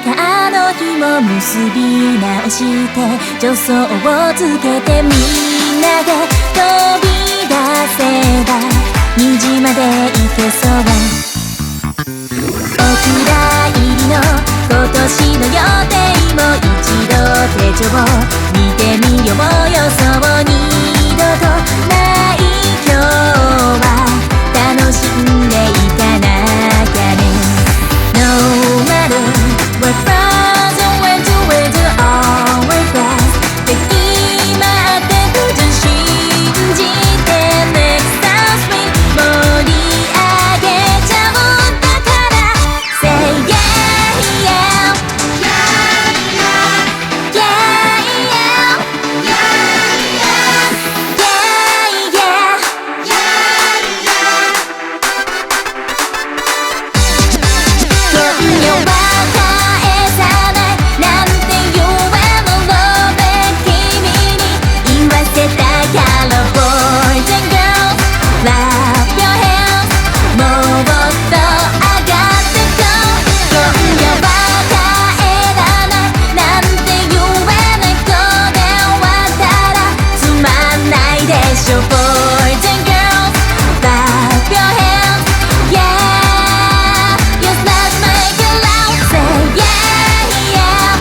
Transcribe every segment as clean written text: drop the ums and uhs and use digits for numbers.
かあの日も結び直して助走をつけてみんなで飛び出せば虹まで行けそう。お蔵入りの今年の予定も一度手帳を見てみようよ。そう二度とない今日は楽しんでいかなきゃね。 No matter what frozen when to where to always fast で今ってとじ信じて Next time swing 盛り上げちゃうんだから Say yeah yeah yeah yeah Boys and girls, clap your hands, yeah. Yes, let's make it loud. Say yeah, yeah,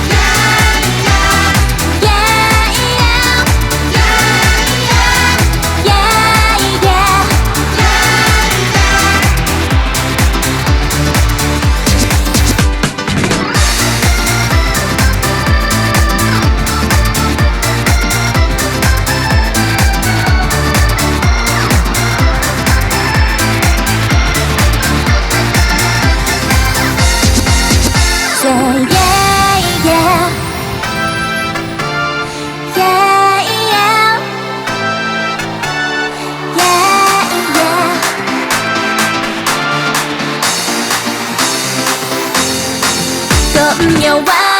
yeah, yeah, yeah, yeah, yeah. Say yeah, yeah, yeah, yeah, yeah, yeah. 今夜は